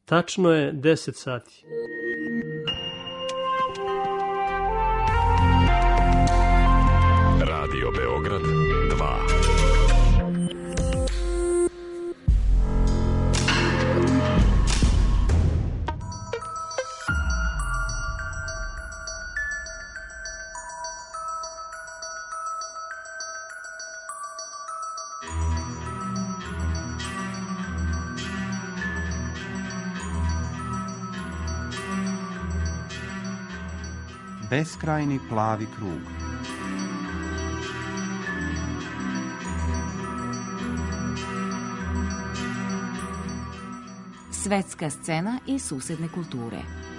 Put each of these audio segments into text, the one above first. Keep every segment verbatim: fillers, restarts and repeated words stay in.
Tačno je deset sati. Radio Beograd dva. Beskrajni plavi krug. Svetska scena i susedne kulture.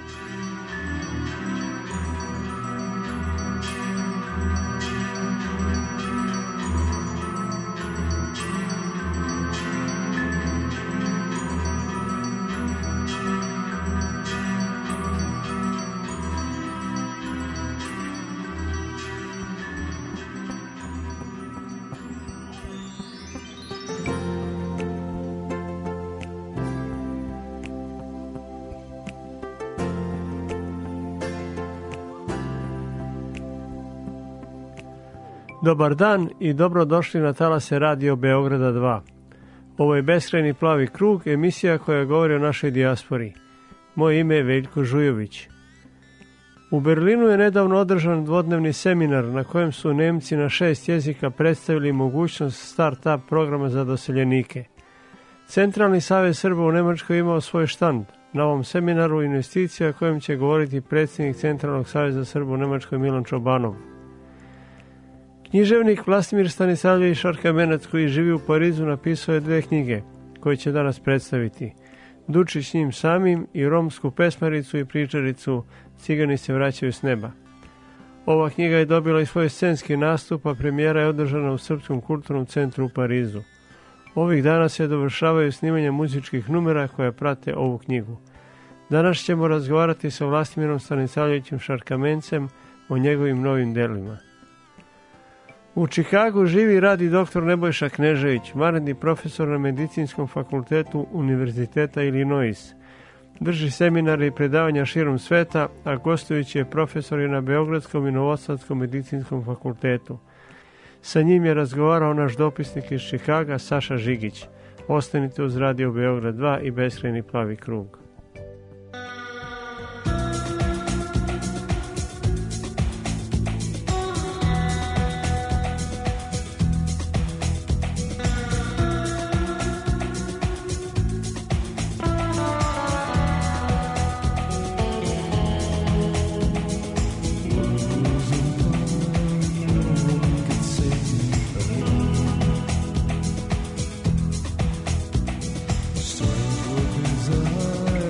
Dobar dan i dobrodošli na talase Radio Beograda dva. Ovo je Beskrajni plavi krug, emisija koja govori o našoj dijaspori. Moje ime je Veljko Žujović. U Berlinu je nedavno održan dvodnevni seminar na kojem su Nemci na šest jezika predstavili mogućnost start-up programa za doseljenike. Centralni savez Srba u Nemačkoj imao svoj štand. Na ovom seminaru investicija o kojem će govoriti predsjednik Centralnog saveza Srba u Nemačkoj Milan Čobanov. Književnik Vlastimir Stanisavljević Šarkamenac, koji živi u Parizu, napisao je dve knjige koje će danas predstaviti. Dučić njim samim i romsku pesmaricu i pričaricu Cigani se vraćaju s neba. Ova knjiga je dobila i svoj scenski nastup, a premijera je održana u Srpskom kulturnom centru u Parizu. Ovih dana se dovršavaju snimanja muzičkih numera koje prate ovu knjigu. Danas ćemo razgovarati sa Vlastimirom Stanisavljevićem Šarkamencem o njegovim novim delima. U Čikagu živi i radi doktor Nebojša Knežević, vanredni profesor na Medicinskom fakultetu Univerziteta Illinois. Drži seminare i predavanja širom sveta, a gostujući je profesor i na Beogradskom i Novosadskom medicinskom fakultetu. Sa njim je razgovarao naš dopisnik iz Čikaga, Saša Žigić. Ostanite uz Radio Beograd dva i Beskrajni plavi krug. Strange what desire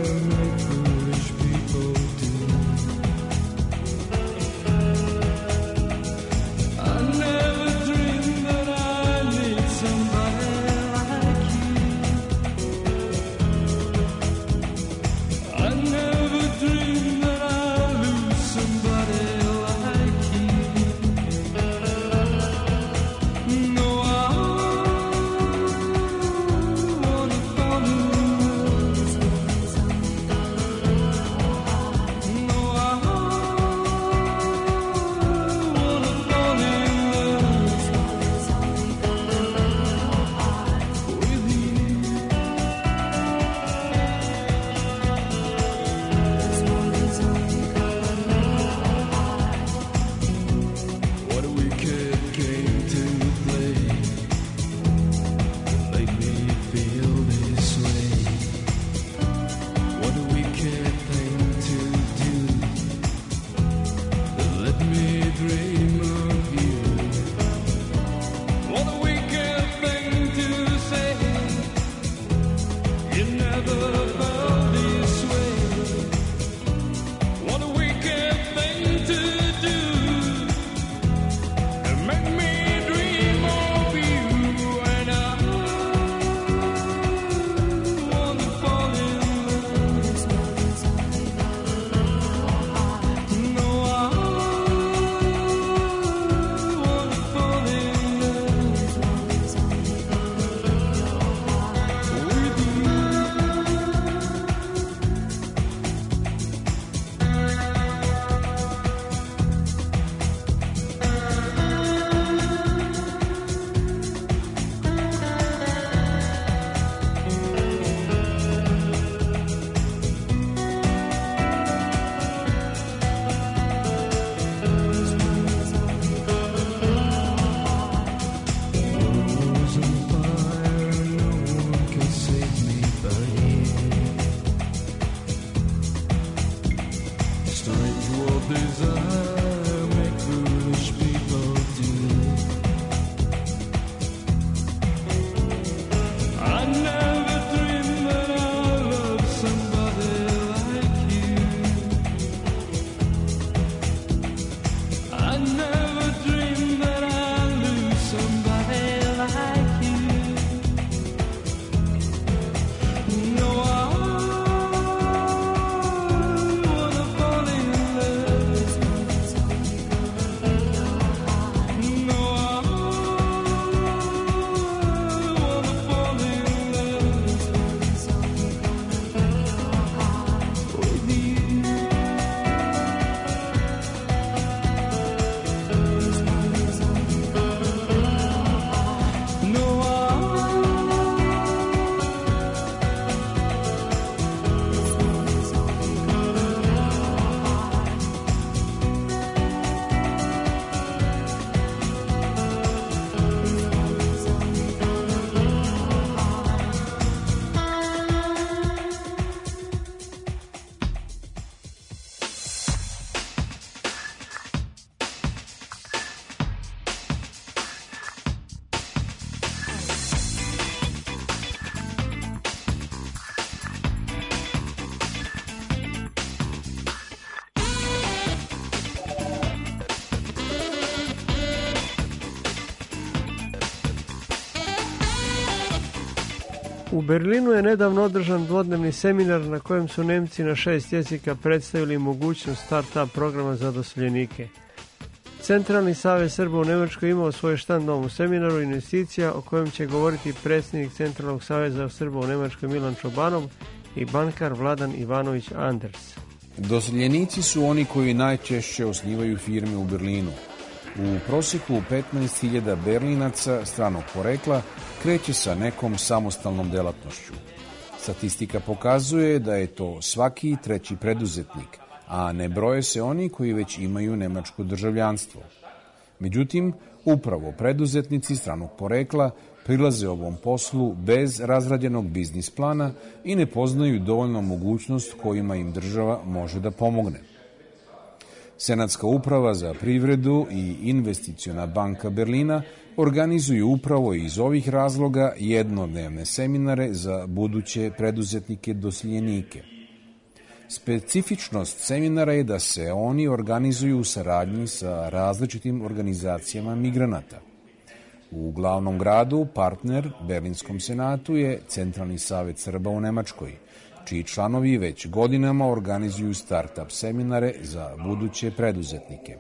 U Berlinu je nedavno održan dvodnevni seminar na kojem su Nemci na šest jezika predstavili mogućnost start-up programa za doseljenike. Centralni savez Srba u Nemačkoj imao svoj štand na ovom seminaru investicija o kojem će govoriti predsjednik Centralnog saveza Srba u Nemačkoj Milan Čobanov i bankar Vladan Ivanović Anders. Doseljenici su oni koji najčešće osnivaju firme u Berlinu. U prosjeku petnaest hiljada Berlinaca stranog porekla kreće sa nekom samostalnom delatnošću. Statistika pokazuje da je to svaki treći preduzetnik, a ne broje se oni koji već imaju nemačko državljanstvo. Međutim, upravo preduzetnici stranog porekla prilaze ovom poslu bez razrađenog biznis plana i ne poznaju dovoljno mogućnost kojima im država može da pomogne. Senatska uprava za privredu i investiciona banka Berlina organizuju upravo iz ovih razloga jednodnevne seminare za buduće preduzetnike doseljenike. Specifičnost seminara je da se oni organizuju u saradnji sa različitim organizacijama migranata. U glavnom gradu, partner Berlinskom senatu je Centralni savet Srba u Nemačkoj, čiji članovi već godinama organizuju start-up seminare za buduće preduzetnike.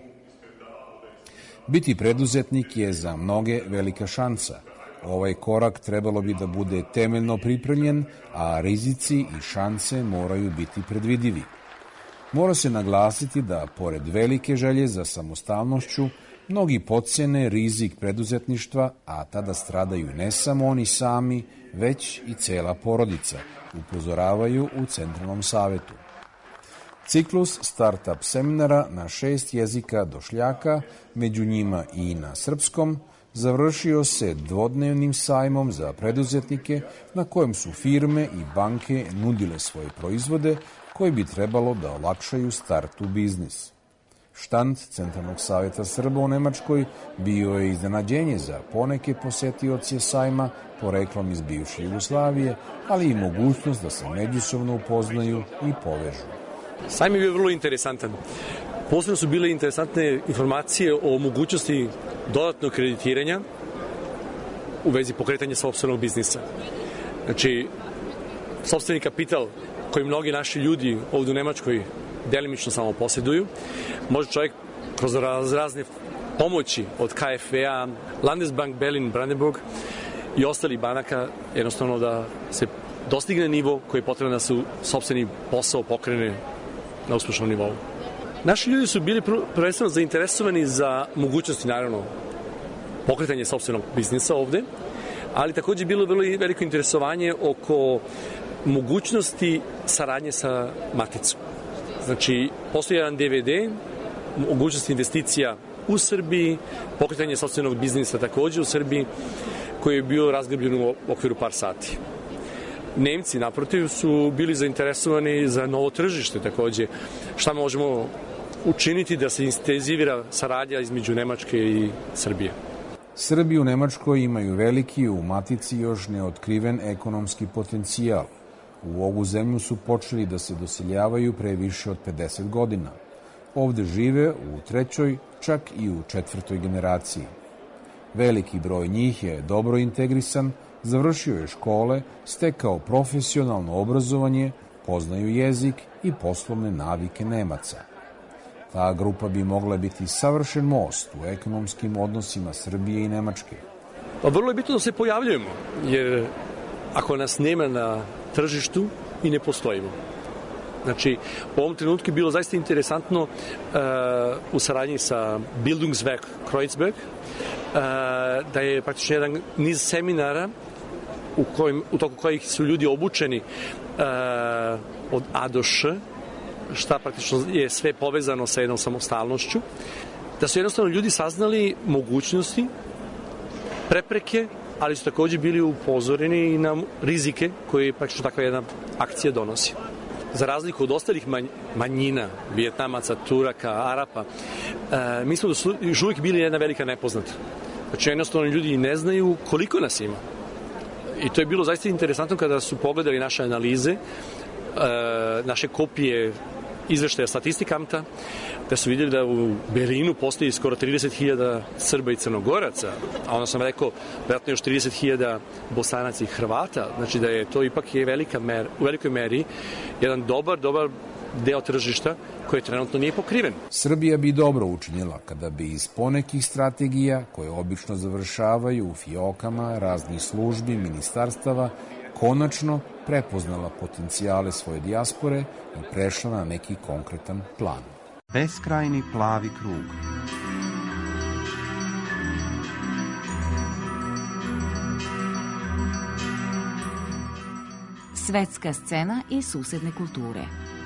Biti preduzetnik je za mnoge velika šansa. Ovaj korak trebalo bi da bude temeljno pripremljen, a rizici i šanse moraju biti predvidivi. Mora se naglasiti da, pored velike želje za samostalnošću, mnogi potcene rizik preduzetništva, a tada stradaju ne samo oni sami, već i cela porodica, upozoravaju u Centralnom savetu. Ciklus start-up seminara na šest jezika došljaka, među njima i na srpskom, završio se dvodnevnim sajmom za preduzetnike na kojem su firme i banke nudile svoje proizvode koji bi trebalo da olakšaju start u biznis. Štand Centralnog saveta Srba u Nemačkoj bio je iznenađenje za poneke posetioce sajma poreklom iz bivše Jugoslavije, ali i mogućnost da se međusobno upoznaju i povežu. Sajm je bio vrlo interesantan. Posebno su bile interesantne informacije o mogućnosti dodatnog kreditiranja u vezi pokretanja sopstvenog biznisa. Znači, sopstveni kapital koji mnogi naši ljudi ovdje u Nemačkoj delimično samo posjeduju, može čovjek kroz razne pomoći od K F V-a, Landesbank Berlin Brandenburg i ostalih banaka jednostavno da se dostigne nivo koji je potrebno da se sopstveni posao pokrene na uspešnom nivou. Naši ljudi su bili prvenstveno zainteresovani za mogućnosti, naravno, pokretanje sopstvenog biznisa ovde, ali takođe je bilo vrlo veliko interesovanje oko mogućnosti saradnje sa maticom. Znači, postoji jedan D V D, mogućnost investicija u Srbiji, pokretanje sopstvenog biznisa takođe u Srbiji, koji je bio razgrabljen u okviru par sati. Nemci, naprotiv, su bili zainteresovani za novo tržište takođe. Šta možemo učiniti da se intenzivira saradnja između Nemačke i Srbije? Srbi u Nemačkoj imaju veliki, u matici još neotkriven ekonomski potencijal. U ovu zemlju su počeli da se doseljavaju pre više od pedeset godina. Ovde žive u trećoj, čak i u četvrtoj generaciji. Veliki broj njih je dobro integrisan, završio je škole, stekao profesionalno obrazovanje, poznaju jezik i poslovne navike Nemaca. Ta grupa bi mogla biti savršen most u ekonomskim odnosima Srbije i Nemačke. Pa vrlo je bitno da se pojavljujemo, jer ako nas nema na tržištu i ne postojimo. Znači, u ovom trenutku je bilo zaista interesantno uh, u saradnji sa Bildungswerk Kreuzberg uh, da je praktično jedan niz seminara u, kojim, u toku kojih su ljudi obučeni uh, od A do Š, šta praktično je sve povezano sa jednom samostalnošću, da su jednostavno ljudi saznali mogućnosti, prepreke, ali su takođe bili upozoreni i na rizike koje praktično takva jedna akcija donosi. Za razliku od ostalih manjina, Vijetnamaca, Turaka, Arapa, e, mi smo da su još uvijek bili jedna velika nepoznata. Znači, jednostavno ljudi ne znaju koliko nas ima. I to je bilo zaista interesantno kada su pogledali naše analize, e, naše kopije izveštaja Statistikamta, da su vidjeli da u Berlinu postoji skoro trideset hiljada Srba i Crnogoraca, a onda sam rekao, vjerojatno još trideset hiljada Bosanaca i Hrvata, znači da je to ipak je velika mer, u velikoj meri jedan dobar, dobar deo tržišta koji trenutno nije pokriven. Srbija bi dobro učinila kada bi iz ponekih strategija, koje obično završavaju u fiokama raznih službi, ministarstava, konačno prepoznala potencijale svoje dijaspore i prešla na neki konkretan plan. Beskrajni plavi krug. Svetska scena i susedne kulture.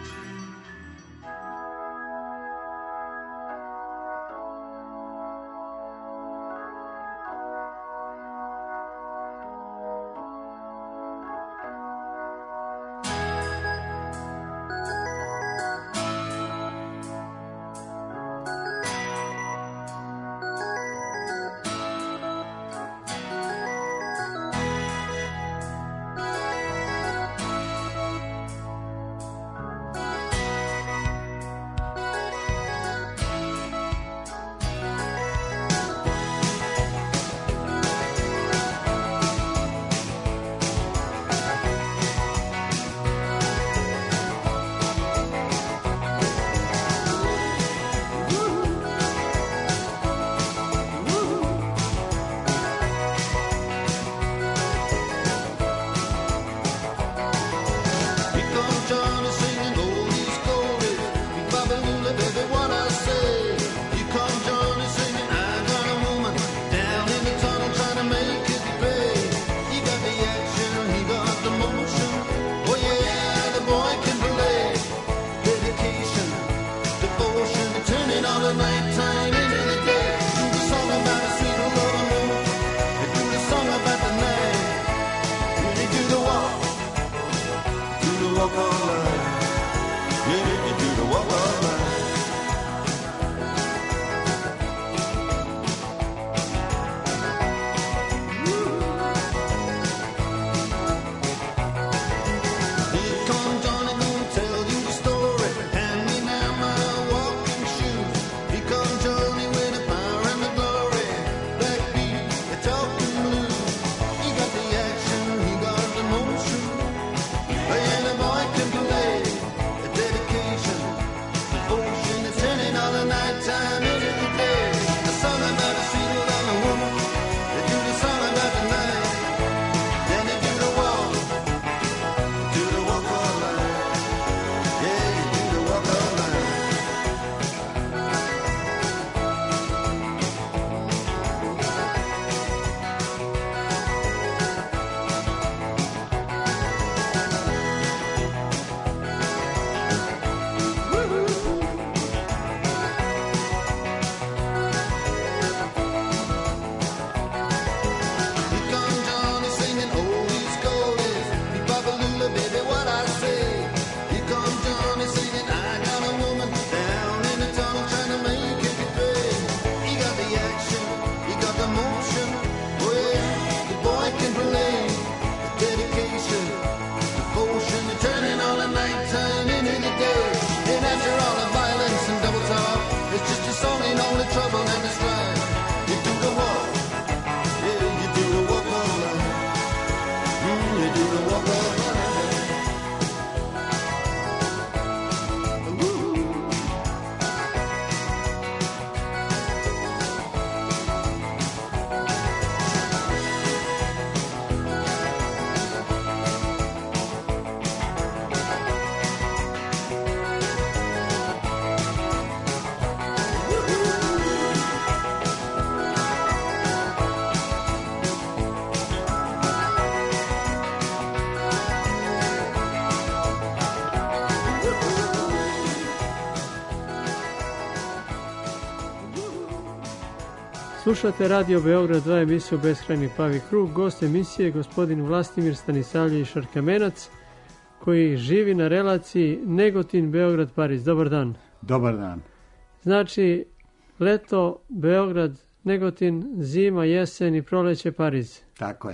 Slušate Radio Beograd dva, emisiju Beskrajni plavi krug. Gost emisije je gospodin Vlastimir Stanisavljević Šarkamenac, koji živi na relaciji Negotin-Beograd-Pariz. Dobar dan. Dobar dan. Znači, leto Beograd, Negotin, zima, jesen i proleće Pariz. Tako je.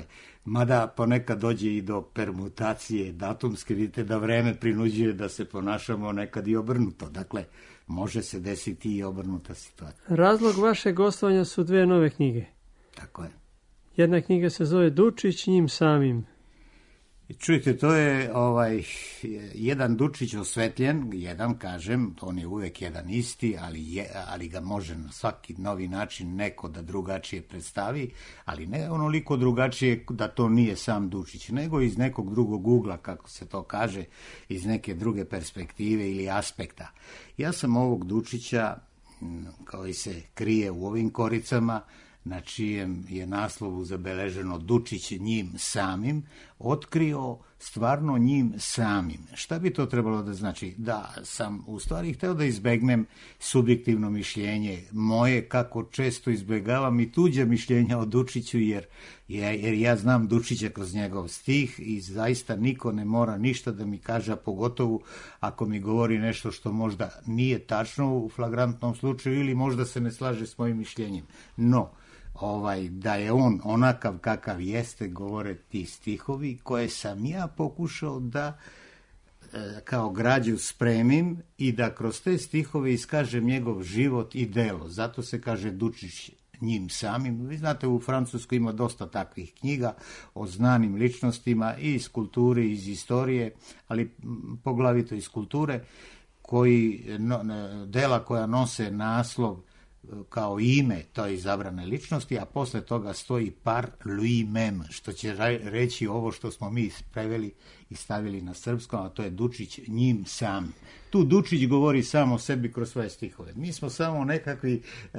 Mada ponekad dođe i do permutacije datumske, vidite da vreme prinuđuje da se ponašamo nekad i obrnuto. Dakle, može se desiti i obrnuta situacija. Razlog vašeg gostovanja su dve nove knjige. Tako je. Jedna knjiga se zove Dučić njim samim. Čujte, to je ovaj jedan Dučić osvetljen, jedan, kažem, on je uvek jedan isti, ali, je, ali ga može na svaki novi način neko da drugačije predstavi, ali ne onoliko drugačije da to nije sam Dučić, nego iz nekog drugog ugla, kako se to kaže, iz neke druge perspektive ili aspekta. Ja sam ovog Dučića, koji se krije u ovim koricama, na čijem je naslovu zabeleženo Dučić njim samim, otkrio stvarno njim samim. Šta bi to trebalo da znači? Da sam u stvari hteo da izbegnem subjektivno mišljenje moje, kako često izbegavam i tuđe mišljenja o Dučiću, jer, jer ja znam Dučića kroz njegov stih i zaista niko ne mora ništa da mi kaže, a pogotovo ako mi govori nešto što možda nije tačno u flagrantnom slučaju ili možda se ne slaže s mojim mišljenjem. No, Ovaj, da je on onakav kakav jeste, govore ti stihovi koje sam ja pokušao da e, kao građu spremim i da kroz te stihove iskažem njegov život i delo. Zato se kaže Dučić njim samim. Vi znate, u Francuskoj ima dosta takvih knjiga o znanim ličnostima i iz kulture, i iz istorije, ali poglavito iz kulture, koji, no, dela koja nose naslov kao ime toj izabrane ličnosti, a posle toga stoji par lui-même, što će reći ovo što smo mi preveli i stavili na srpskom, a to je Dučić njim sam. Tu Dučić govori samo o sebi kroz svoje stihove. Mi smo samo nekakvi e,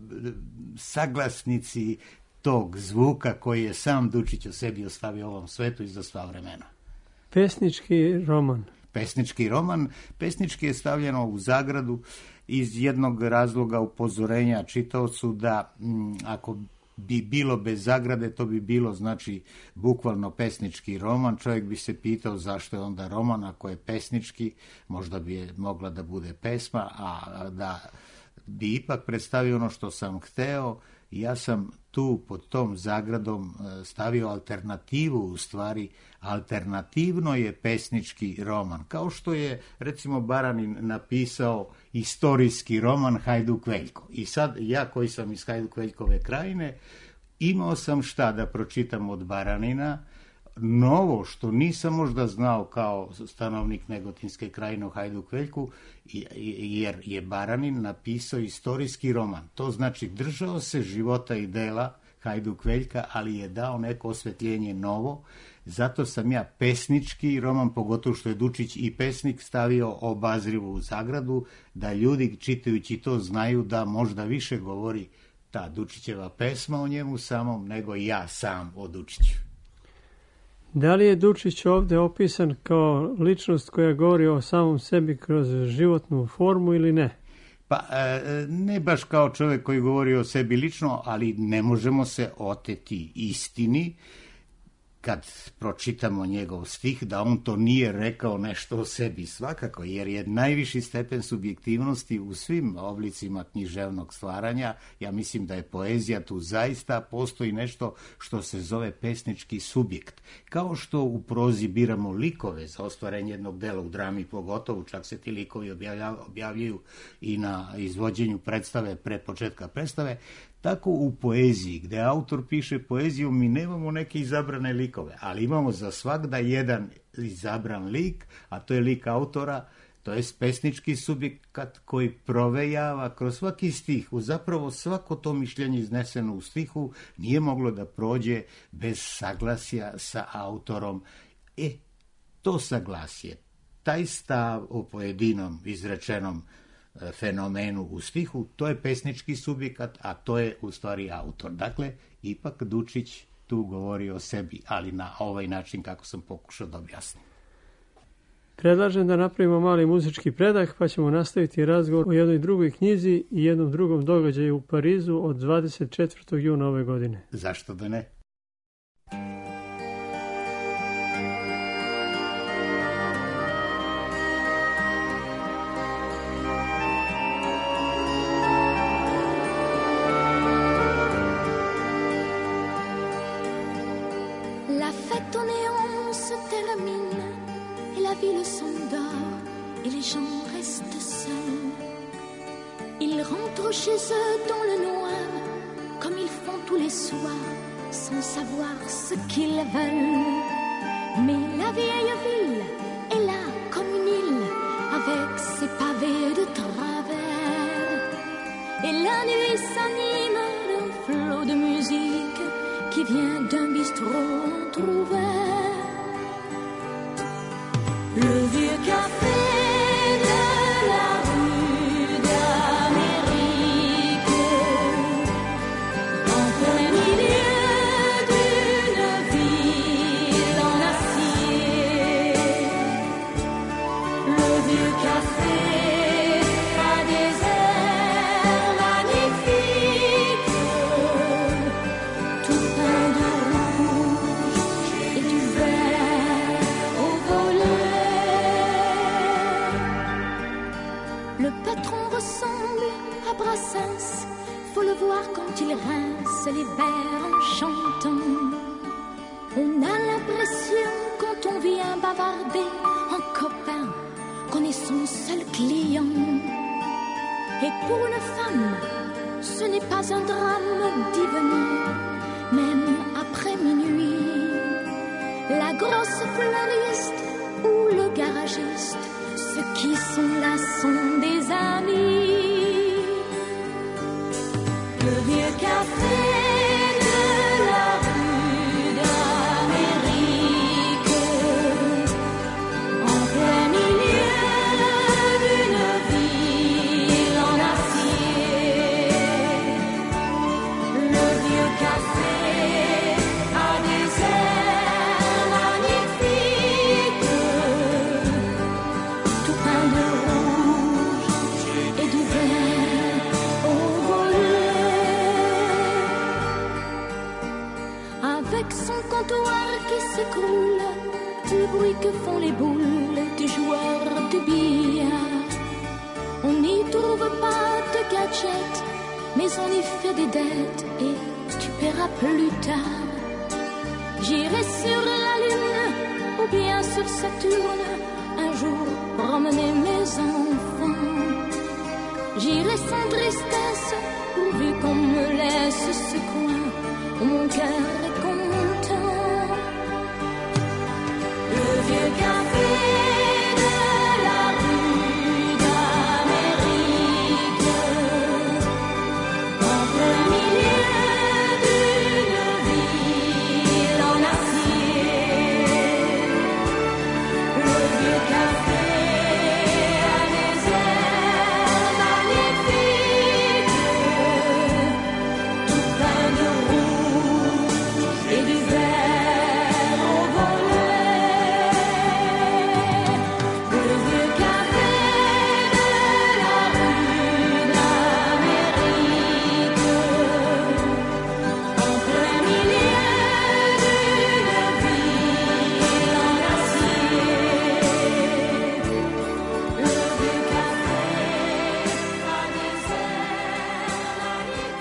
saglasnici tog zvuka koji je sam Dučić o sebi ostavio ovom svetu i za sva vremena. Pesnički roman. Pesnički roman. Pesnički je stavljeno u zagradu iz jednog razloga upozorenja čitaocu da m, ako bi bilo bez zagrade, to bi bilo, znači, bukvalno pesnički roman. Čovjek bi se pitao zašto je onda roman, ako je pesnički, možda bi je mogla da bude pesma, a da bi ipak predstavio ono što sam hteo. Ja sam tu pod tom zagradom stavio alternativu, u stvari alternativno je pesnički roman, kao što je recimo Baranin napisao istorijski roman Hajduk Veljko. I sad ja koji sam iz Hajduk Veljkove krajine imao sam šta da pročitam od Baranina, novo što nisam možda znao kao stanovnik Negotinske krajine u Hajduk Veljku, jer je Baranin napisao istorijski roman. To znači držao se života i dela Hajduk Veljka, ali je dao neko osvetljenje novo. Zato sam ja pesnički roman, pogotovo što je Dučić i pesnik, stavio obazrivo u zagradu, da ljudi čitajući to znaju da možda više govori ta Dučićeva pesma o njemu samom nego ja sam o Dučiću. Da li je Dučić ovde opisan kao ličnost koja govori o samom sebi kroz životnu formu ili ne? Pa ne baš kao čovjek koji govori o sebi lično, ali ne možemo se oteti istini kad pročitamo njegov stih, da on to nije rekao nešto o sebi svakako, jer je najviši stepen subjektivnosti u svim oblicima književnog stvaranja. Ja mislim da je poezija tu zaista postoji nešto što se zove pesnički subjekt. Kao što u prozi biramo likove za ostvarenje jednog dela, u drami pogotovo, čak se ti likovi objavljaju i na izvođenju predstave pre početka predstave, tako u poeziji, gde autor piše poeziju, mi nemamo neke izabrane likove, ali imamo za svakda jedan izabran lik, a to je lik autora, to je pesnički subjekat koji provejava kroz svaki stih. U zapravo svako to mišljenje izneseno u stihu nije moglo da prođe bez saglasja sa autorom. E, to saglasje, taj stav o pojedinom izrečenom fenomenu u stihu, to je pesnički subjekat, a to je u stvari autor. Dakle, ipak Dučić tu govori o sebi, ali na ovaj način kako sam pokušao da objasnim. Predlažem da napravimo mali muzički predah, pa ćemo nastaviti razgovor o jednoj drugoj knjizi i jednom drugom događaju u Parizu od dvadeset četvrtog juna ove godine. Zašto da ne? La termine et la ville s'endort et les gens restent seuls. Ils rentrent chez eux dans le noir, comme ils font tous les soirs, sans savoir ce qu'ils veulent. Mais la vieille ville est là comme une île, avec ses pavés de travers. Et la nuit s'anime d'un flot de musique qui vient d'un bistrot entrouvert. Le vieux café de la rue d'Amérique, en plein milieu d'une ville en acier. Le vieux café a des airs magnifiques, tout peint de rouge et du vert au volet. Le patron ressemble à Brassens, faut le voir quand il rince les verres en chantant. On a l'impression quand on vient bavarder en copain qu'on est son seul client. Et pour une femme, ce n'est pas un drame d'y venir, même après minuit. La grosse fleuriste ou le garagiste, ceux qui sont là sont des amis. Le vieux café de la rue d'Amérique, en plein milieu d'une ville en acier. Le vieux café a des airs magnifiques, tout peint de rouge et du vert au volet. Avec son comptoir qui s'écroule, le bruit que font les boules des joueurs de billard. On n'y trouve pas de gadgets, mais on y fait des dettes et tu paieras plus tard. J'irai sur la Lune ou bien sur Saturne, un jour promener mes enfants. J'irai sans tristesse, pourvu qu'on me laisse ce coin où mon cœur est content. Le vieux café de la rue d'Amérique, en plein milieu d'une ville en acier. Le vieux café a des airs magnifiques, tout peint de rouge et du vert au volet. Le vieux café de la rue d'Amérique, en plein milieu d'une ville en acier. Le vieux café a des airs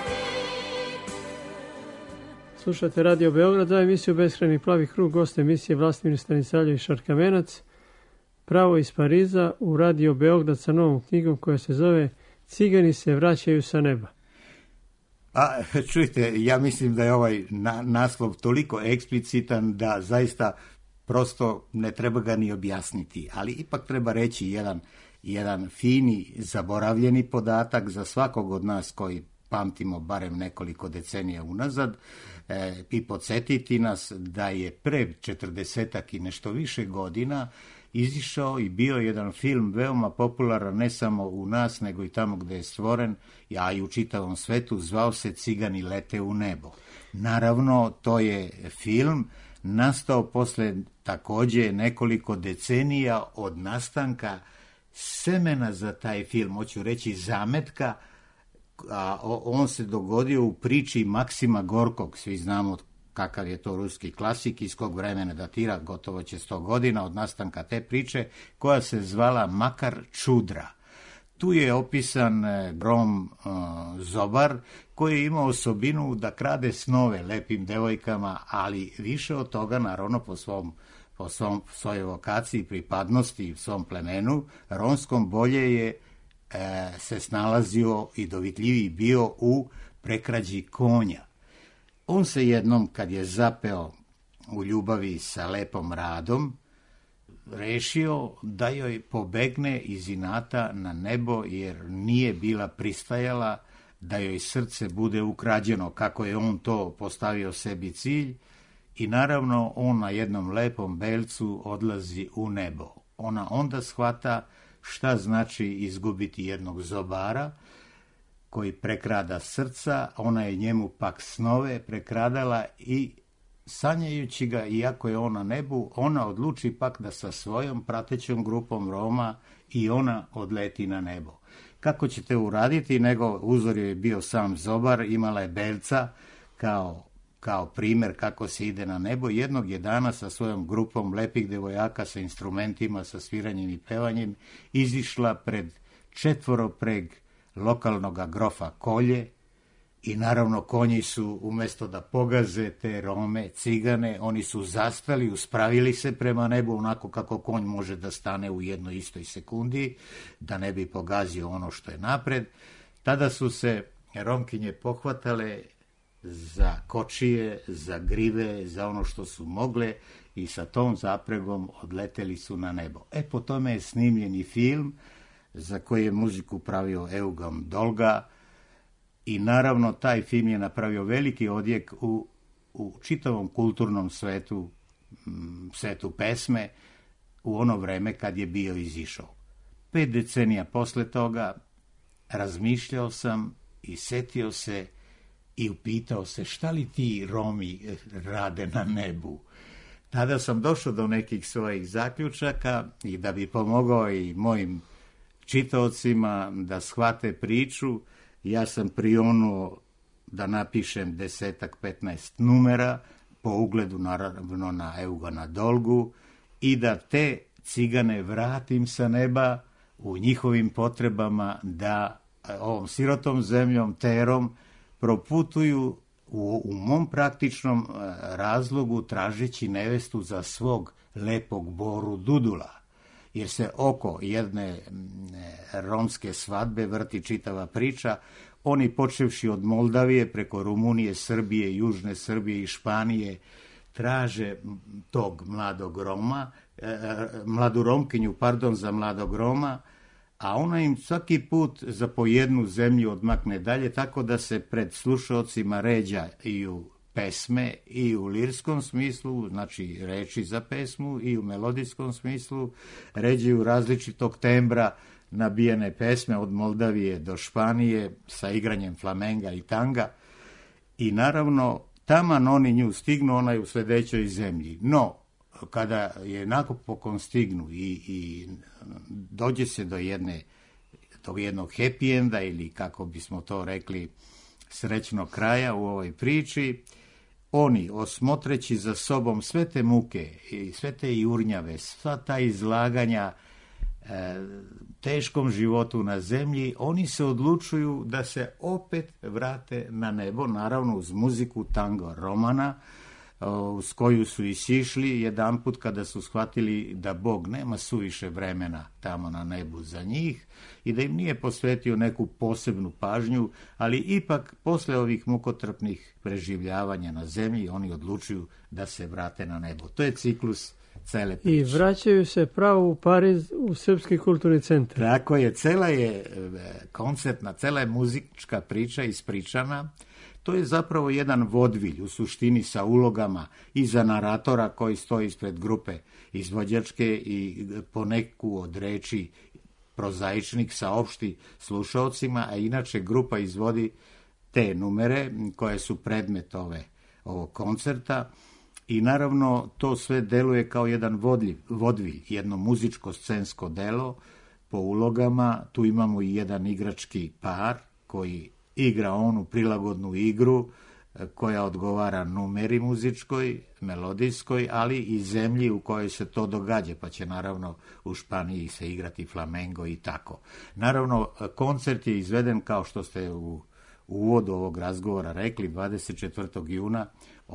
magnifiques. Slušate Radio Beograd, za emisiju Beskrajni plavi krug, gost emisije Vlastimir Stanisavljević Šarkamenac, pravo iz Pariza u Radio Beograd sa novom knjigom koja se zove Cigani se vraćaju sa neba. A čujte, ja mislim da je ovaj na, naslov toliko eksplicitan da zaista prosto ne treba ga ni objasniti, ali ipak treba reći jedan, jedan fini zaboravljeni podatak za svakog od nas koji pamtimo barem nekoliko decenija unazad, e, i podsjetiti nas da je pre četrdesetak i nešto više godina izišao i bio jedan film veoma popularan ne samo u nas nego i tamo gde je stvoren, a i u čitavom svetu, zvao se Cigani lete u nebo. Naravno, to je film nastao posle takođe nekoliko decenija od nastanka semena za taj film, hoću reći zametka, a on se dogodio u priči Maksima Gorkog, svi znamo kakav je to ruski klasik, iz kog vremena datira, gotovo će sto godina od nastanka te priče, koja se zvala Makar Čudra. Tu je opisan grom uh, zobar koji je imao osobinu da krade snove lepim devojkama, ali više od toga, naravno po svom po svom, svojoj vokaciji, pripadnosti, svom plemenu, romskom, bolje je e, se snalazio i dovitljiviji bio u prekrađi konja. On se jednom, kad je zapeo u ljubavi sa lepom Radom, rešio da joj pobegne iz inata na nebo, jer nije bila pristajala da joj srce bude ukrađeno, kako je on to postavio sebi cilj, i naravno on na jednom lepom belcu odlazi u nebo. Ona onda shvata šta znači izgubiti jednog zobara koji prekrada srca, ona je njemu pak snove prekradala i sanjajući ga, iako je on na nebu, ona odluči pak da sa svojom pratećom grupom Roma i ona odleti na nebo. Kako ćete uraditi, nego uzor je bio sam zobar, imala je belca kao, kao primjer kako se ide na nebo. Jednog je dana sa svojom grupom lepih devojaka sa instrumentima, sa sviranjem i pevanjem izišla pred četvoropreg lokalnog grofa Kolje, i naravno konji su, umjesto da pogaze te Rome, cigane, oni su zastali, uspravili se prema nebu onako kako konj može da stane u jednoj istoj sekundi, da ne bi pogazio ono što je napred. Tada su se Romkinje pohvatale za kočije, za grive, za ono što su mogle i sa tom zapregom odleteli su na nebo. E, po tome je snimljeni film za koji je muziku pravio Eugen Dolga, i naravno taj film je napravio veliki odjek u, u čitavom kulturnom svetu, m, svetu pesme, u ono vreme kad je bio izišao. Pet decenija posle toga razmišljao sam i setio se i upitao se šta li ti Romi rade na nebu. Tada sam došao do nekih svojih zaključaka i da bi pomogao i mojim čitaocima da shvate priču, ja sam prionuo da napišem desetak, petnaest numera po ugledu naravno na Eugena Dolgu i da te cigane vratim sa neba u njihovim potrebama da ovom sirotom zemljom, terom, proputuju u, u mom praktičnom razlogu tražeći nevestu za svog lepog Boru Dudula. Jer se oko jedne romske svadbe vrti čitava priča, oni počevši od Moldavije preko Rumunije, Srbije, Južne Srbije i Španije traže tog mladog Roma, eh, mladu Romkinju, pardon, za mladog Roma, a ona im svaki put za po jednu zemlju odmakne dalje, tako da se pred slušaocima ređa i u pesme i u lirskom smislu, znači reči za pesmu, i u melodijskom smislu, ređaju različitog tembra nabijene pesme od Moldavije do Španije sa igranjem flamenga i tanga, i naravno taman oni nju stignu, ona je u sljedećoj zemlji. No, kada je napokon stignu i, i dođe se do jedne, do jednog happy enda, ili kako bismo to rekli, srećnog kraja u ovoj priči, oni, osmotreći za sobom sve te muke i sve te jurnjave, sva ta izlaganja e, teškom životu na zemlji, oni se odlučuju da se opet vrate na nebo, naravno uz muziku tango romana, s koju su isišli jedanput kada su shvatili da Bog nema suviše vremena tamo na nebu za njih i da im nije posvetio neku posebnu pažnju, ali ipak posle ovih mukotrpnih preživljavanja na zemlji oni odlučuju da se vrate na nebo. To je ciklus cele priče. I vraćaju se pravo u Pariz, u Srpski kulturni centar. Tako je, cela je koncertna, cela je muzička priča ispričana. To je zapravo jedan vodvilj u suštini sa ulogama i za naratora koji stoji ispred grupe izvođačke i poneku od reči prozaičnik saopšti slušaocima, a inače grupa izvodi te numere koje su predmet ove, ovog koncerta i naravno to sve deluje kao jedan vodljiv, vodvilj, jedno muzičko-scensko delo po ulogama. Tu imamo i jedan igrački par koji igra onu prilagodnu igru koja odgovara numeri muzičkoj, melodijskoj, ali i zemlji u kojoj se to događa, pa će naravno u Španiji se igrati flamengo i tako. Naravno, koncert je izveden, kao što ste u uvodu ovog razgovora rekli, dvadeset četvrtog juna ove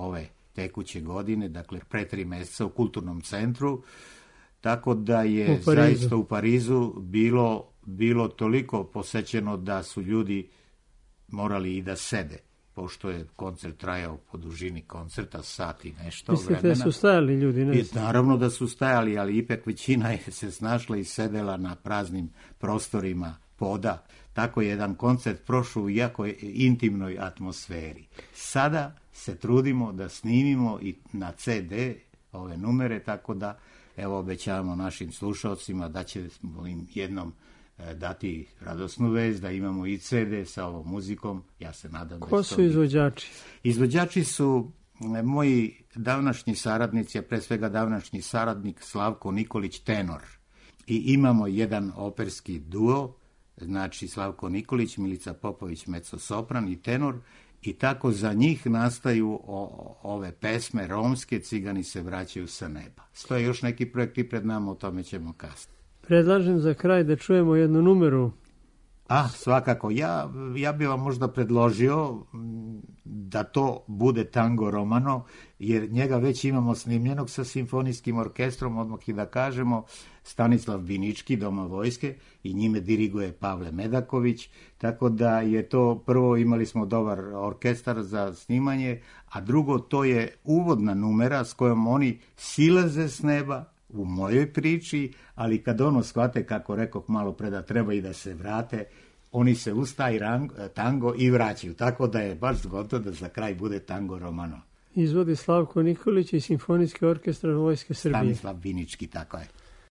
tekuće godine, dakle pre tri meseca u kulturnom centru, tako da je u zaista u Parizu bilo, bilo toliko posećeno da su ljudi morali i da sede, pošto je koncert trajao po dužini koncerta, sat i nešto Mislite vremena. Mislite da su stajali ljudi? Ne I, naravno da su stajali, ali ipak većina je se snašla i sedela na praznim prostorima poda. Tako je jedan koncert prošao u jako intimnoj atmosferi. Sada se trudimo da snimimo i na ce de ove numere, tako da evo obećavamo našim slušalcima da ćemo im jednom dati radosnu vest, da imamo i ce de sa ovom muzikom. Ja se nadam da... Ko su izvođači? Izvođači su moji davnašnji saradnici, a pre svega davnašnji saradnik Slavko Nikolić, tenor. I imamo jedan operski duo, znači Slavko Nikolić, Milica Popović, mezzo-sopran i tenor, i tako za njih nastaju o, ove pesme romske, Cigani se vraćaju sa neba. Stoje još neki projekti pred nama, o tome ćemo kasnije. Predlažem za kraj da čujemo jednu numeru. A, svakako. Ja, ja bih vam možda predložio da to bude Tango Romano, jer njega već imamo snimljenog sa simfonijskim orkestrom, odmah i da kažemo, Stanislav Binički, Doma vojske, i njime diriguje Pavle Medaković, tako da je to, prvo imali smo dobar orkestar za snimanje, a drugo, to je uvodna numera s kojom oni silaze s neba u mojoj priči, ali kad ono shvate, kako rekoh malo pre, da treba i da se vrate, oni se uz taj rang, tango i vraćaju, tako da je baš zgodno da za kraj bude Tango Romano. Izvodi Slavko Nikolić i Simfonijski orkestar Vojske Srbije. Stanislav Binički, tako je.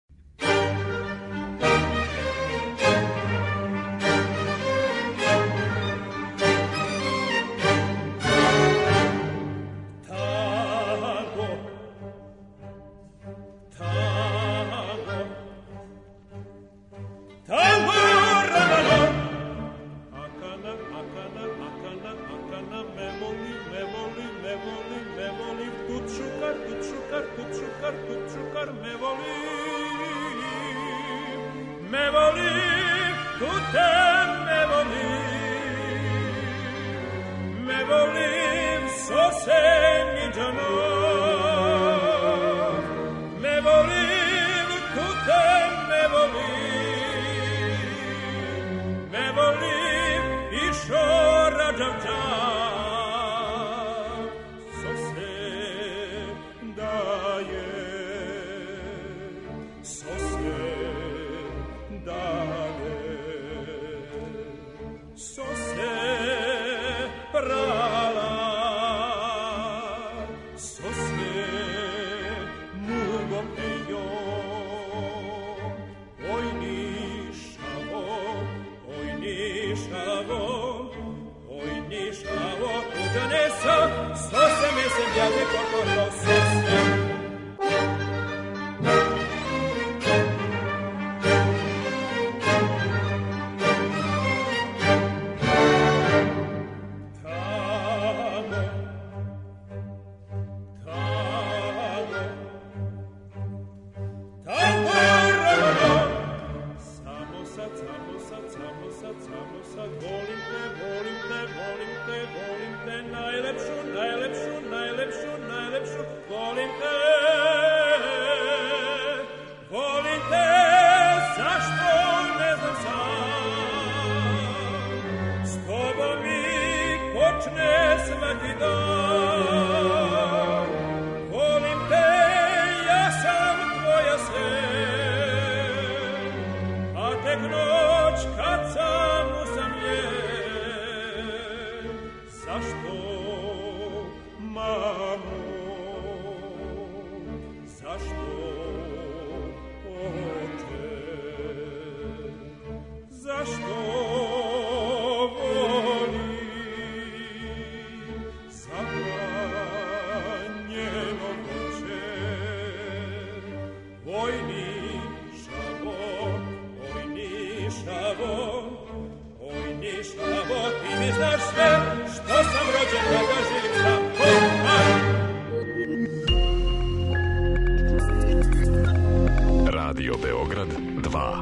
Radio Beograd dva.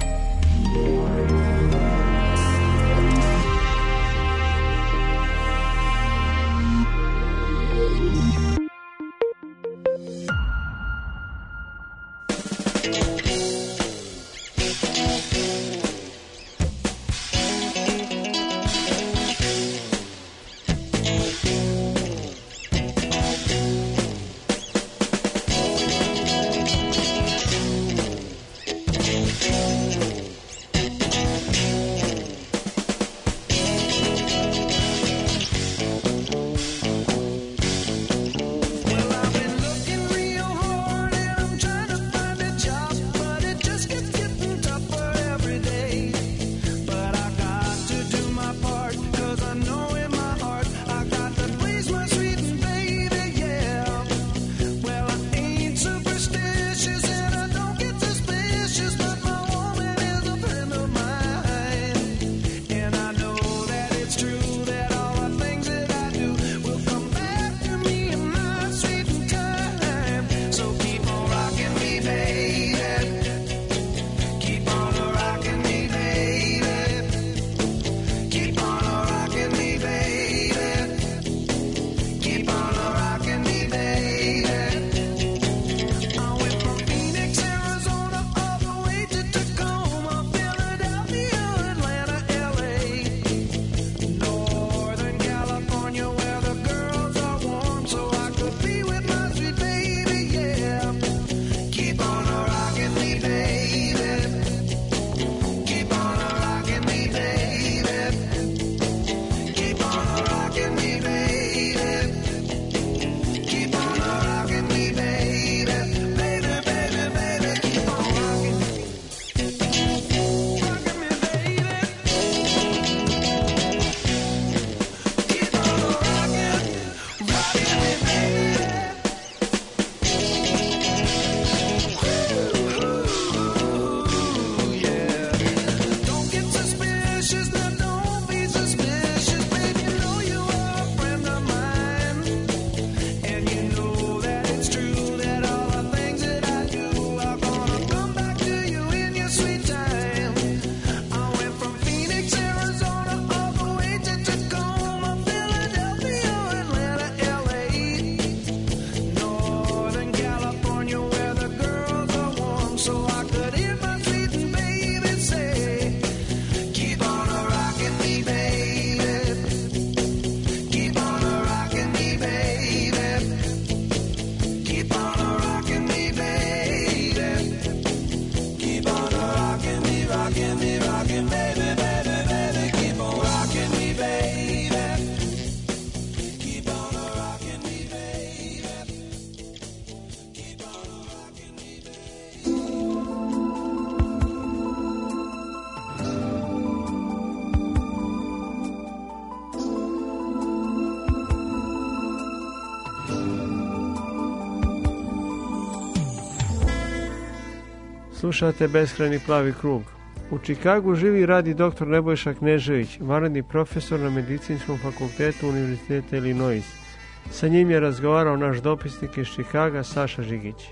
Slušate Beskrajni plavi krug. U Čikagu živi i radi doktor Nebojša Knežević, vanredni profesor na Medicinskom fakultetu Univerziteta Illinois. Sa njim je razgovarao naš dopisnik iz Čikaga, Saša Žigić.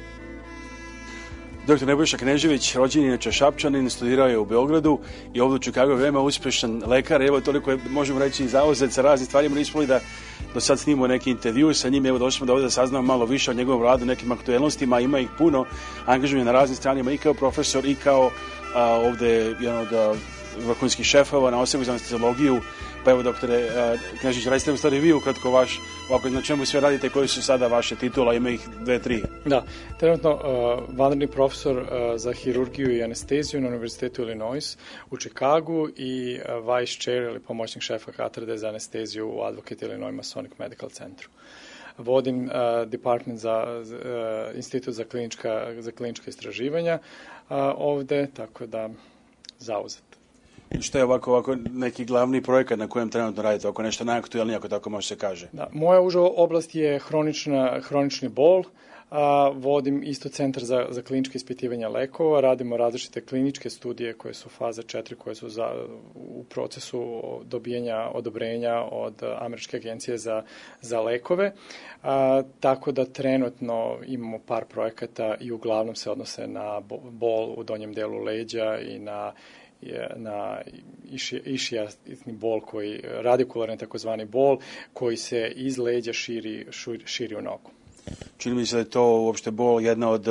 doktor Nebojša Knežević, rođen je inače Šapčanin, studirao je u Beogradu i ovdje u Čikagu je veoma uspješan lekar. Evo toliko je, možemo reći, zauzet sa raznim stvarima. Nismo li da do sad snimamo neki intervju sa njim. Evo došli smo da ovdje saznamo malo više o njegovom radu, nekim aktuelnostima. Ima ih puno, angažuje na raznim stranima i kao profesor i kao a, ovdje jedan od a, vrhunskih šefova na Odsjeku za anesteziologiju. Pa evo, doktore Knežević, radite u stvari vi ukratko vaš, ovako, na čemu sve radite, koji su sada vaše titula, ima ih dve, tri. Da, trenutno uh, vanredni profesor uh, za hirurgiju i anesteziju na Univerzitetu Illinois u Čikagu i uh, vice chair ili pomoćnik šefa katedre za anesteziju u Advocate Illinois Masonic Medical Centru. Vodim uh, department za uh, institut za klinička, za klinička istraživanja uh, ovde, tako da zauzet. Što je ovako, ovako neki glavni projekat na kojem trenutno radite, ako nešto najaktuelnije, ako tako može se kaže? Da, moja uža oblast je hronična, hronični bol. A, vodim isto centar za, za kliničke ispitivanja lekova, radimo različite kliničke studije koje su faze četiri, koje su za, u procesu dobijanja odobrenja od Američke agencije za, za lekove, a, tako da trenutno imamo par projekata i uglavnom se odnose na bol u donjem delu leđa i na je na išijasni bol, koji radikularni takozvani bol koji se iz leđa širi, širi u nogu. Čini mi se da je to uopšte bol jedna od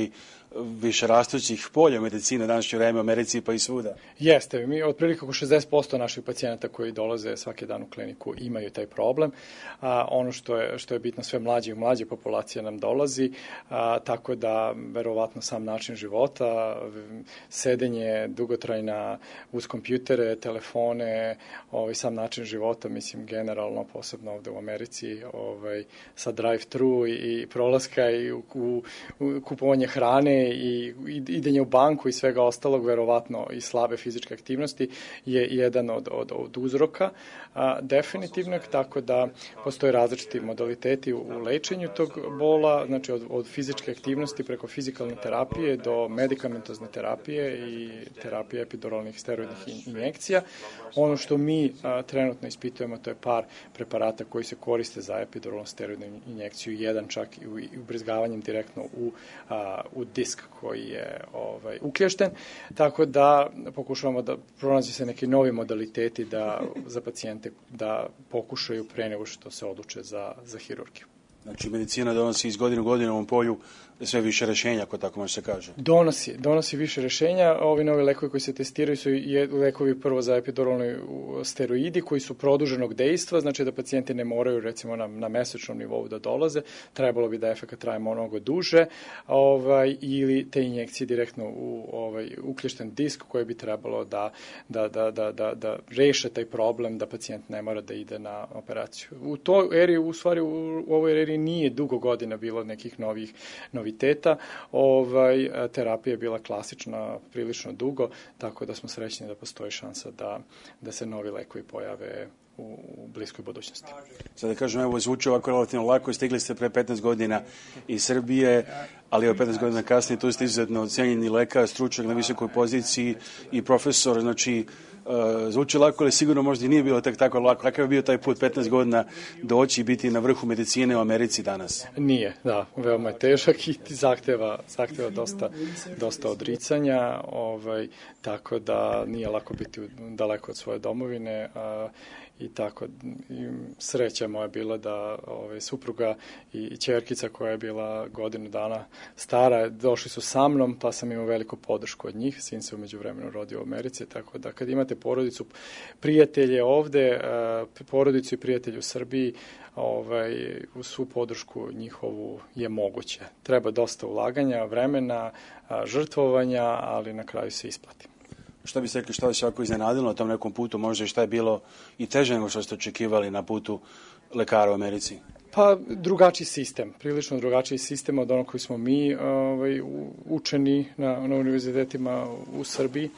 najviše rastućih polja medicine današnje vreme u Americi pa i svuda. Jeste, mi otprilike oko šezdeset posto naših pacijenata koji dolaze svaki dan u kliniku imaju taj problem. A, ono što je, što je bitno, sve mlađe i mlađe populacije nam dolazi, a, tako da verovatno sam način života, sedenje dugotrajna uz kompjutere, telefone, ovaj, sam način života, mislim generalno, posebno ovde u Americi, ovaj, sa drive-thru i, i prolaska i u, u, u kupovanje hrane i idenje u banku i svega ostalog, verovatno i slabe fizičke aktivnosti je jedan od, od, od uzroka a, definitivnog, tako da postoje različiti modaliteti u, u lečenju tog bola, znači od, od fizičke aktivnosti preko fizikalne terapije do medikamentozne terapije i terapije epiduralnih steroidnih injekcija. Ono što mi a, trenutno ispitujemo, to je par preparata koji se koriste za epiduralnu steroidnu injekciju, jedan čak i, u, i ubrizgavanjem direktno u, a, u disk koji je ovaj, uklješten, tako da pokušavamo da pronađe se neki novi modaliteti da, za pacijente da pokušaju pre nego što se odluče za, za hirurgiju. Znači, medicina donosi iz godine u godinu u ovom polju sve više rešenja, ako tako može se kaže. Donosi, donosi više rešenja. Ovi novi lekovi koji se testiraju su i lekovi prvo za epiduralni steroidi koji su produženog dejstva, znači da pacijenti ne moraju recimo na, na mesečnom nivou da dolaze, trebalo bi da efekat traje mnogo duže, ovaj, ili te injekcije direktno u ovaj, uklješten disk koji bi trebalo da, da, da, da, da, da reše taj problem, da pacijent ne mora da ide na operaciju. U toj eri, u stvari u, u ovoj eri nije dugo godina bilo nekih novih noviteta. Ovaj, terapija je bila klasična prilično dugo, tako da smo srećni da postoji šansa da, da se novi lekovi pojave u, u bliskoj budućnosti. Sada da kažem, evo, zvuči ovako relativno lako, stigli ste pre petnaest godina iz Srbije, ali evo petnaest godina kasnije tu ste izuzetno ocenjeni lekar, stručnjak na visokoj poziciji i profesor, znači Uh, zvuči lako, ali sigurno možda i nije bilo tak, tako lako. Kakav je bio taj put petnaest godina doći i biti na vrhu medicine u Americi danas? Nije, da, veoma je težak i zahteva, zahteva dosta, dosta odricanja, ovaj, tako da nije lako biti daleko od svoje domovine, a, i tako. I sreća moja bila da ovaj, supruga i ćerkica koja je bila godinu dana stara, došli su sa mnom, pa sam imao veliku podršku od njih. Sin se umeđu vremenu rodio u Americi, tako da kad imate porodicu, prijatelje ovde, porodicu i prijatelje u Srbiji, ovaj, u svu podršku njihovu je moguće. Treba dosta ulaganja, vremena, žrtvovanja, ali na kraju se isplati. Šta bi se rekli, šta bi se ovako iznenadilo na tom nekom putu, možda i šta je bilo i teže nego što ste očekivali na putu lekara u Americi? Pa drugačiji sistem, prilično drugačiji sistem od onog koji smo mi ovaj, učeni na, na univerzitetima u Srbiji.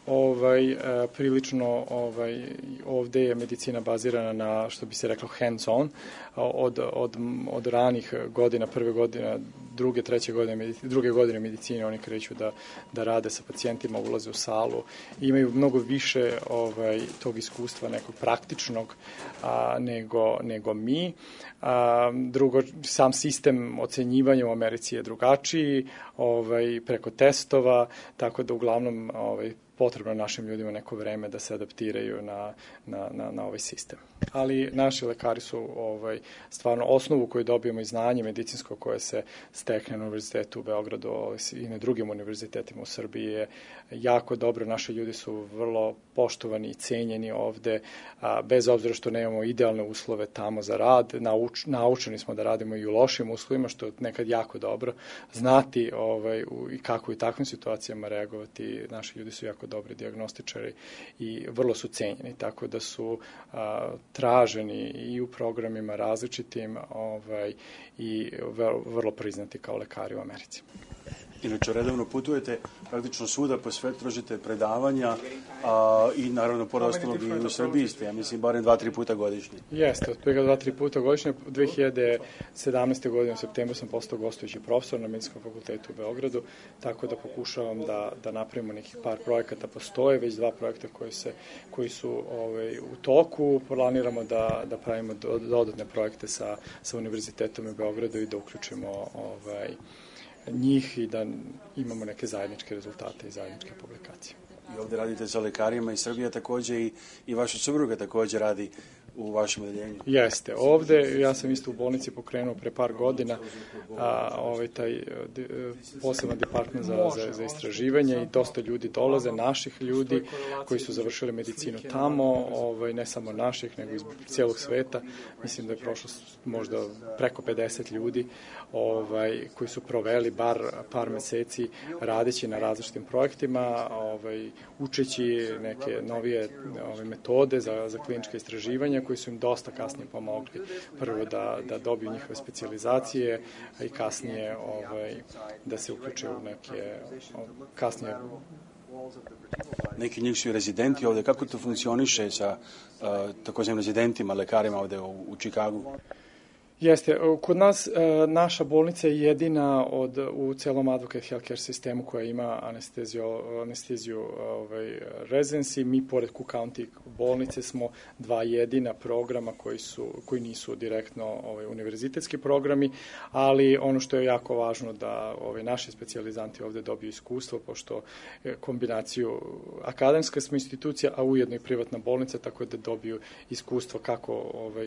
ovaj, prilično ovaj, ovde je medicina bazirana na, što bi se reklo, hands on, od, od, od ranih godina, prve godine, druge, treće godine, druge godine medicine, oni kreću da, da rade sa pacijentima, ulaze u salu, imaju mnogo više ovaj, tog iskustva nekog praktičnog a, nego, nego mi. A, drugo, sam sistem ocenjivanja u Americi je drugačiji, ovaj, preko testova, tako da uglavnom ovaj, potrebno našim ljudima neko vreme da se adaptiraju na, na, na, na ovaj sistem. Ali naši lekari su ovaj, stvarno osnovu koju dobijemo i znanje medicinsko koje se stekne na Univerzitetu u Beogradu i na drugim univerzitetima u Srbiji je jako dobro. Naši ljudi su vrlo poštovani i cenjeni ovde, a, bez obzira što nemamo idealne uslove tamo za rad. Nauč, naučeni smo da radimo i u lošim uslovima, što je nekad jako dobro. Znati ovaj, u, i kako i takvim situacijama reagovati. Naši ljudi su jako dobri dijagnostičari i vrlo su cenjeni, tako da su a, traženi i u programima različitim ovaj, i vrlo priznati kao lekari u Americi. Inače, redovno putujete praktično svuda po svetu, tražite predavanja a, i naravno pored ostalog i u Srbiji ste, ja mislim, barem dva, tri puta godišnje. Jeste, otprilike dva, tri puta godišnje. dve hiljade sedamnaeste. godine u septembru sam postao gostujući profesor na Medicinskom fakultetu u Beogradu, tako da pokušavam da, da napravimo nekih par projekata. Postoje već dva projekta koji, se, koji su ovaj, u toku. Planiramo da, da pravimo dodatne projekte sa, sa Univerzitetom u Beogradu i da uključimo ovaj, njih i da imamo neke zajedničke rezultate i zajedničke publikacije. I ovde radite sa lekarima iz Srbije takođe i, i vaša supruga takođe radi u vašem odeljenju. Jeste. Ovde, ja sam isto u bolnici pokrenuo pre par godina a, ovaj, taj de, poseban department za, za, za istraživanje i dosta ljudi dolaze, naših ljudi koji su završili medicinu tamo, ovaj, ne samo naših, nego iz cijelog sveta. Mislim da je prošlo možda preko pedeset ljudi ovaj, koji su proveli bar par meseci radeći na različitim projektima, ovaj, učeći neke novije ovaj, metode za, za kliničke istraživanja koji su im dosta kasnije pomogli. Prvo da, da dobiju njihove specijalizacije i kasnije ovaj, da se uključe u neke kasnije. Neki njih su i rezidenti ovde. Kako to funkcioniše sa uh, takozvanim rezidentima, lekarima ovde u, u Čikagu? Jeste, kod nas naša bolnica je jedina od, u celom Advocate Healthcare sistemu koja ima anesteziju, anesteziju ovaj, residency. Mi pored Cook County bolnice smo dva jedina programa koji, su, koji nisu direktno ovaj, univerzitetski programi, ali ono što je jako važno da ovaj, naši specijalizanti ovde dobiju iskustvo, pošto kombinaciju akademska smo institucija, a ujedno i privatna bolnica, tako da dobiju iskustvo kako ovaj,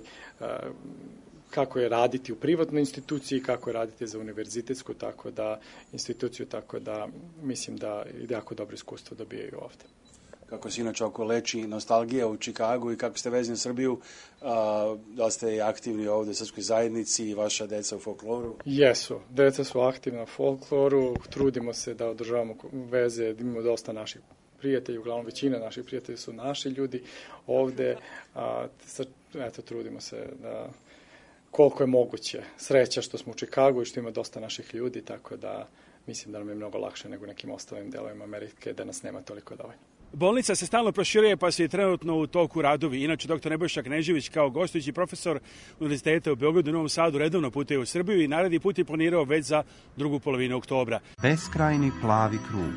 kako je raditi u privatnoj instituciji, kako je raditi za univerzitetsku, tako da instituciju, tako da mislim da jako dobro iskustvo dobijaju ovde. Kako se inače oko leči nostalgija u Čikagu i kako ste vezani na Srbiju, a, da li ste aktivni ovde u srpskoj zajednici i vaša deca u folkloru? Jesu, deca su aktivna u folkloru, trudimo se da održavamo veze, imamo dosta naših prijatelji, uglavnom većina naših prijatelja su naši ljudi ovde, a, eto, trudimo se da koliko je moguće. Sreća što smo u Čikagu i što ima dosta naših ljudi, tako da mislim da nam je mnogo lakše nego nekim ostalim delovima Amerike, da nas nema toliko dovoljno. Bolnica se stalno proširuje, pa su i trenutno u toku radovi. Inače, doktor Nebojša Knežević kao gostujući profesor Univerziteta u Beogradu i Novom Sadu redovno putuje u Srbiju i naredni put je planirao već za drugu polovinu oktobra. Beskrajni plavi krug.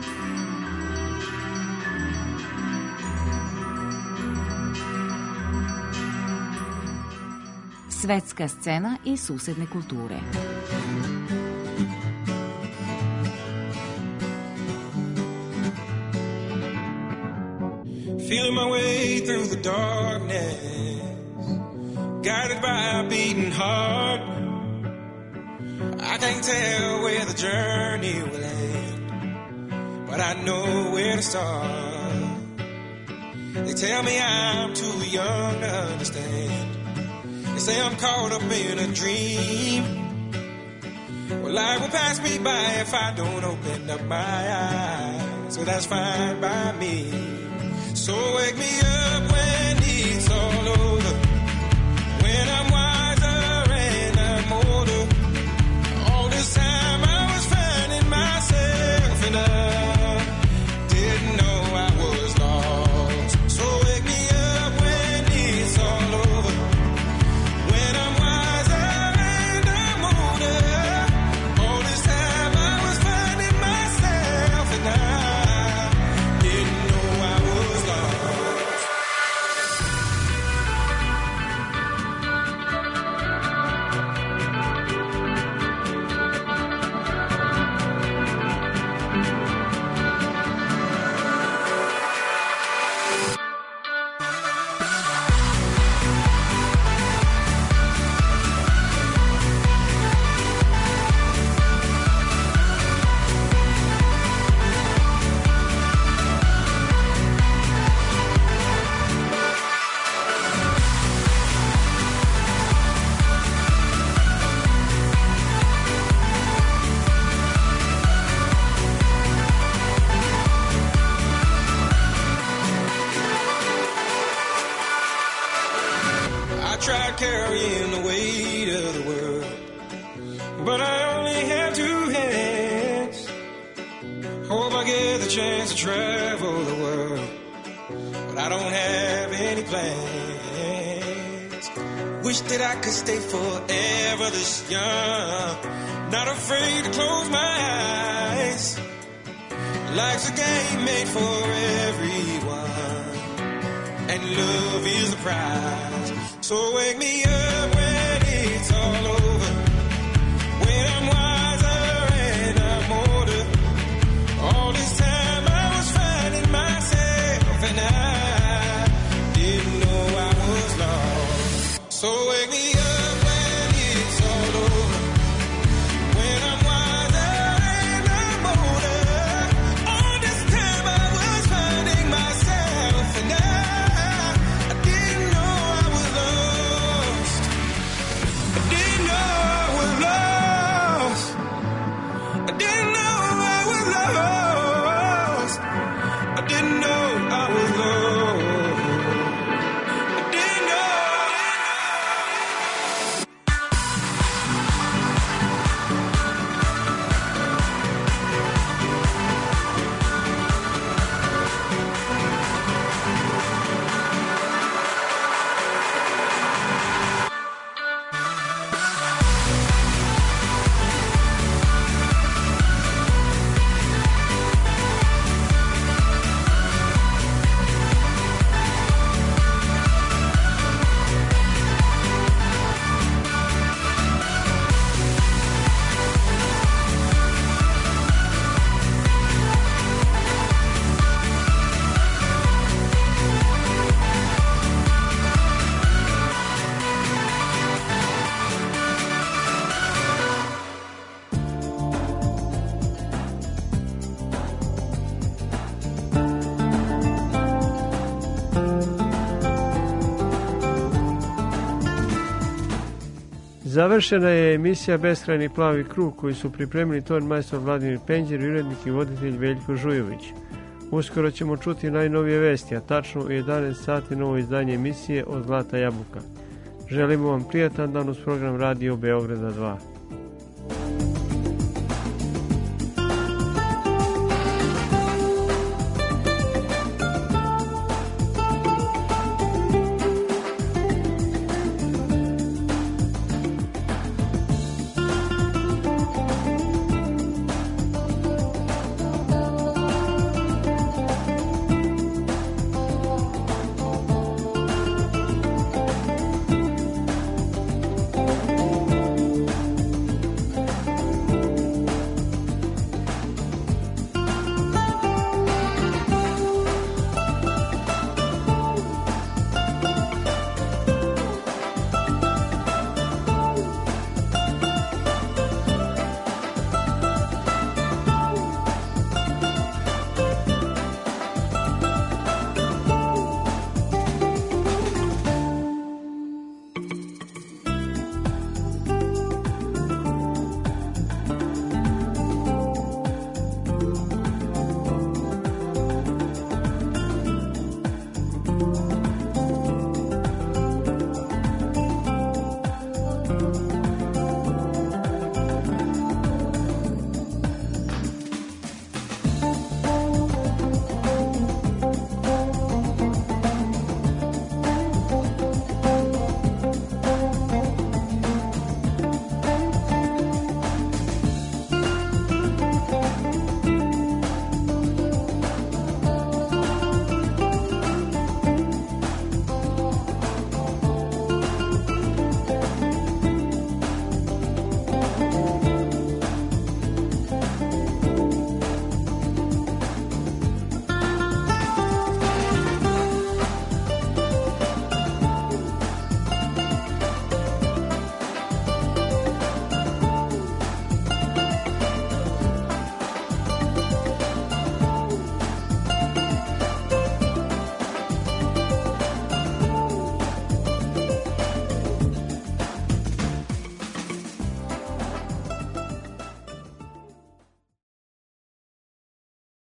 Svetska scena i susedne kulture. Feeling my way through the darkness, guided by a beating heart. I can't tell where the journey will end, but I know where to start. They tell me I'm too young to understand. They say I'm caught up in a dream. Well, life will pass me by if I don't open up my eyes. So that's fine by me. So wake me up when it's all over, when I'm wiser and I'm older. All this time I was finding myself and I didn't know I carrying the weight of the world. But I only have two hands. Hope I get the chance to travel the world. But I don't have any plans. Wish that I could stay forever this young. Not afraid to close my eyes. Life's a game made for everyone, and love is the prize. So wake me up when it's all over, when I'm wiser and I'm older. All this time I was finding myself, and I didn't know I was lost. So wake me up when it's all over, when I'm wiser and I'm older. All this time I was finding myself, and I, I didn't know I was lost. I didn't know I was lost. I didn't know I was lost. I didn't know I was lost. I didn't know. Završena je emisija Beskrajni plavi krug koju su pripremili ton majstor Vladimir Penđer i urednik i voditelj Veljko Žujović. Uskoro ćemo čuti najnovije vesti, a tačno u jedanaest sati novo izdanje emisije od Zlata jabuka. Želimo vam prijatan dan uz program Radio Beograda dva.